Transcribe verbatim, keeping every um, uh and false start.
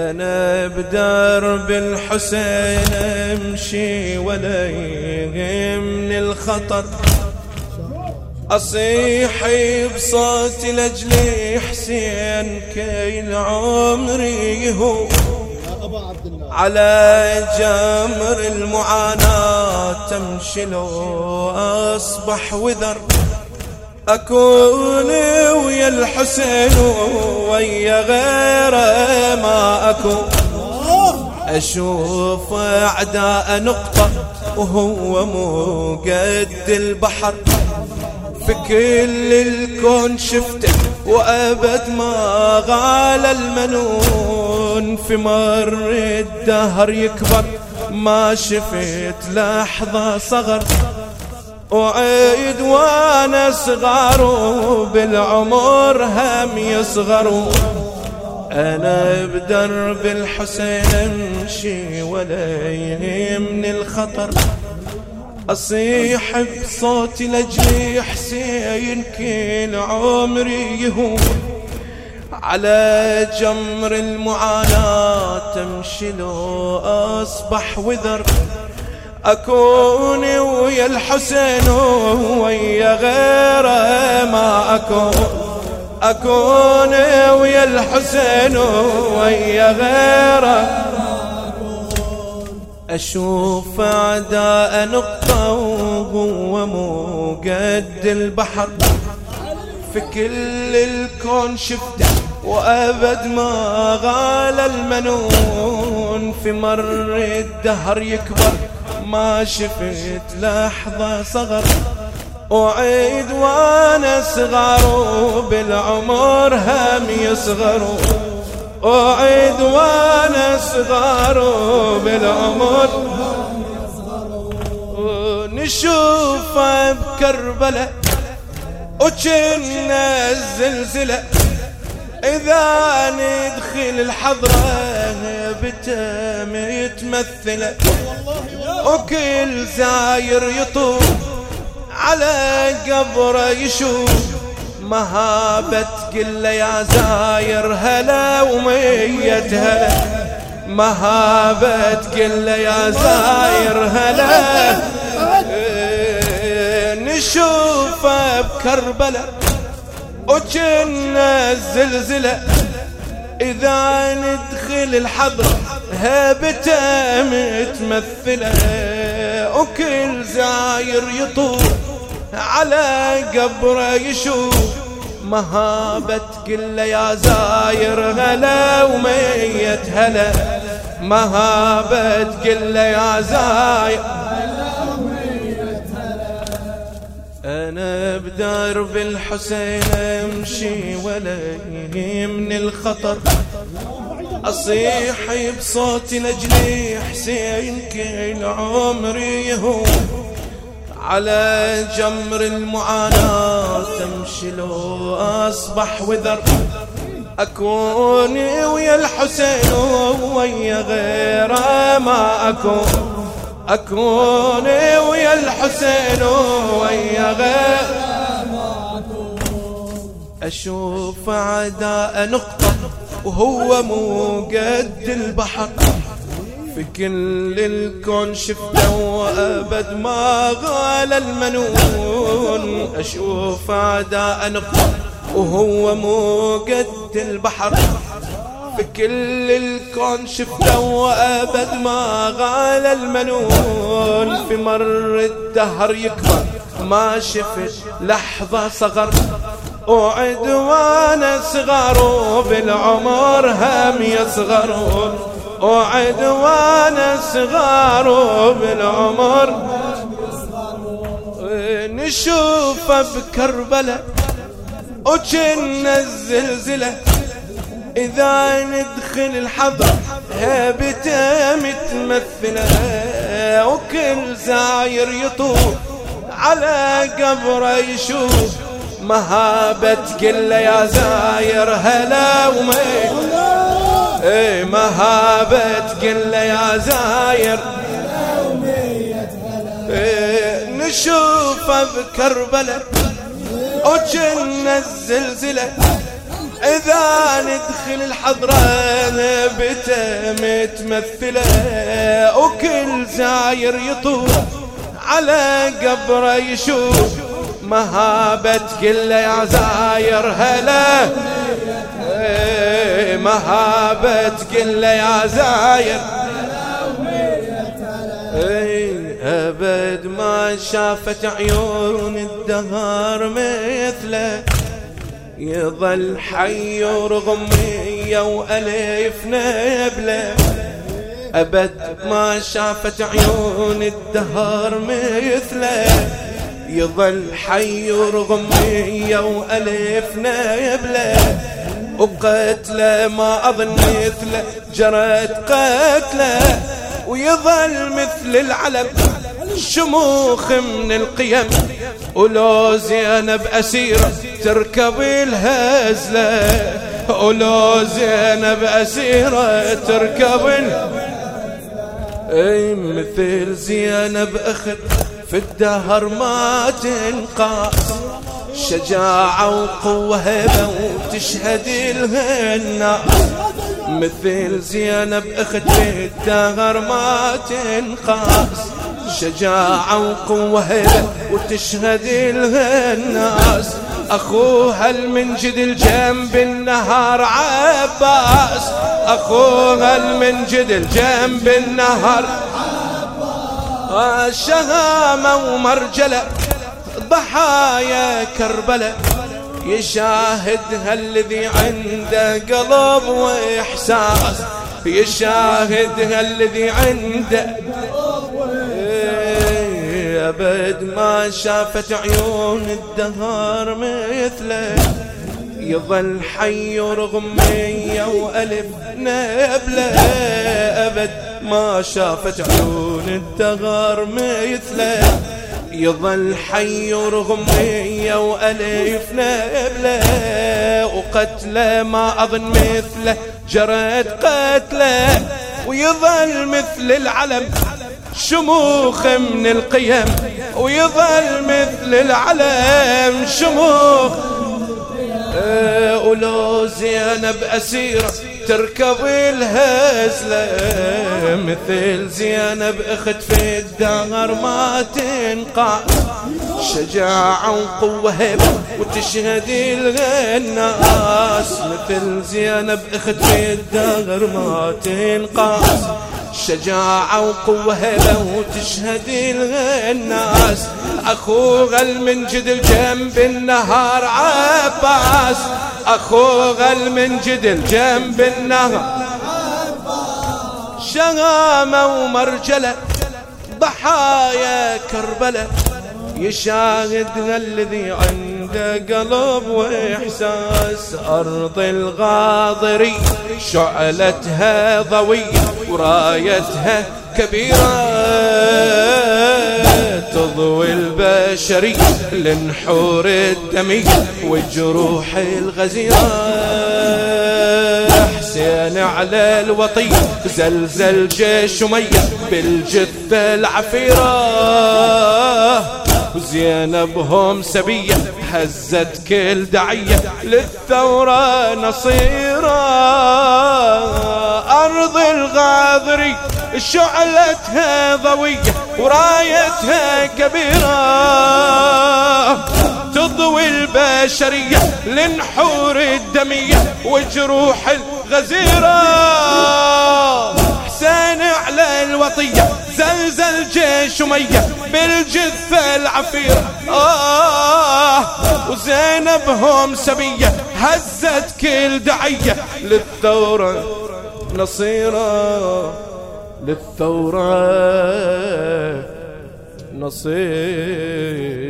أنا بدرب الحسين أمشي ولا يهمني الخطر، أصيح بصوتي لأجل حسين كل عمري هو على جمر المعاناة تمشي لو أصبح وذر، أكون ويا الحسين ويا غيره ما أكون، أشوف أعداء نقطة وهو مو قد البحر، في كل الكون شفته وأبد ما غال المنون، في مر الدهر يكبر ما شفت لحظة صغر، أعيد وانا صغار بالعمر هم يصغروا، أنا بدرب الحسين أمشي ولا يهمني الخطر، أصيح بصوتي لأجل حسين كل عمري يهون على جمر المعاناة تمشي لو أصبح وذر، أكون ويا الحسين ويا غيره ما أكون، أكون ويا الحسين ويا غيره، أشوف أعداء نقطة وهو مو قد البحر، في كل الكون شفته وأبد ما غال المنون، في مر الدهر يكبر ما شفت لحظة صغر، أعيد وانا صغار بالعمر هم يصغروا، أعيد وانا صغار بالعمر، نشوفه بكربلة وجنا الزلزلة، إذا ندخل الحضرة بتم يتمثله، وكل زاير يطوف على قبره يشوف مهابة قله يا زاير هلا ومية هلا، مهابة قله يا زاير هلا، نشوفه بكربلة وجنا الزلزلة، إذا ندخل الحضرة هبته متمثلة، وكل زاير يطوف على قبره يشوف مهابة قله يا زاير هلا ومية هلا، مهابة قله يا زاير أنا بدرب الحسين أمشي ولا يهمني الخطر، أصيح بصوتي لأجل حسين كل عمري يهون على جمر المعاناة تمشي لو أصبح وذر، أكون ويا الحسين ويا غيره ما أكون، أكون ويا الحسين ويا غيره ما أكون، أشوف أعداء نقطة وهو مو قد البحر، في كل الكون شفته وأبد ما غال المنون، أشوف أعداء نقطة وهو مو قد البحر، في كل الكون شفته وأبد ما غال المنون، في مر الدهر يكبر ما شفت لحظة صغر، أعد وانا صغار بالعمر هم يصغرون، أعد وانا صغار بالعمر، نشوفه بكربلة وجنا الزلزلة، إذا ندخل الحضر هبته متمثلة، وكل زاير يطوف على قبره يشوف مهابة قله يا زاير هلا ومية، اي مهابة قله يا زاير ايه، نشوفه بكربلة وجنا الزلزلة، إذا ندخل الحضرة بته متمثلة وكل زاير يطوف على قبره يشوف مهابة كل يا زاير هلا مهابة كل يا زاير أبد ما شافت عيون الدهر مثله يظل حي رغم مية وألف نبلة أبد ما شافت عيون الدهر مثله يظل حي رغم مية وألف نبلة وقتله ما أظن مثله جرت قتله ويظل مثل العلم شموخ من القيم ولو زينب أسيرة تركب الهزلة ولو زينب أسيرة تركب اي مثل زينب أخت في الدهر ما تنقاس شجاعة وقوة هبة وتشهد لها الناس مثل زينب أخت في الدهر ما تنقاس شجاعة وقوة هبة وتشهد لها الناس أخوها المنجد الجنب النهار عباس أخوها المنجد الجنب النهار شهامة ومرجلة ضحايا كربلاء يشاهدها الذي عنده قلب وإحساس يشاهدها الذي عنده أبد ما شافت عيون الدهر مثله يظل حي رغم مية وألف نبلة أبد ما شافت عيون الدهر مثله يظل حي رغم مية وألف نبلة وقتله ما أظن مثله جرت قتله ويظل مثل العلم شموخ من القيم ويظل مثل العلم شموخ ولو زينب أسيرة تركب الهزلة مثل زينب أخت في الدهر ما تنقع شجاعة وقوة هبة وتشهد لها الناس مثل زينب أخت في الدهر ما تنقع شجاعة وقوة هبة وتشهد لها الناس أخوها المنجد الجنب النهار عباس أخوها المنجد الجنب النهار شهامة ومرجلة ضحايا كربلاء يشاهدها الذي عنده قلب وإحساس أرض الغاضري شعلتها ضوية ورايتها كبيرة تضوي البشري لنحور الدمي والجروح الغزيرة حسين على الوطي زلزل جيش أمية بالجثة العفيرة وزينبهم سبية هزت كل دعية للثورة نصيرة أرض الغاضري شعلتها ضوية ورايتها كبيرة تضوي البشرية لنحور الدمية وجروح الغزيرة حسين على الوطية زلزل جيش أمية بالجثة العفيرة آه وزينبهم سبية هزت كل دعية للثورة نصيرة للثورة نصيرة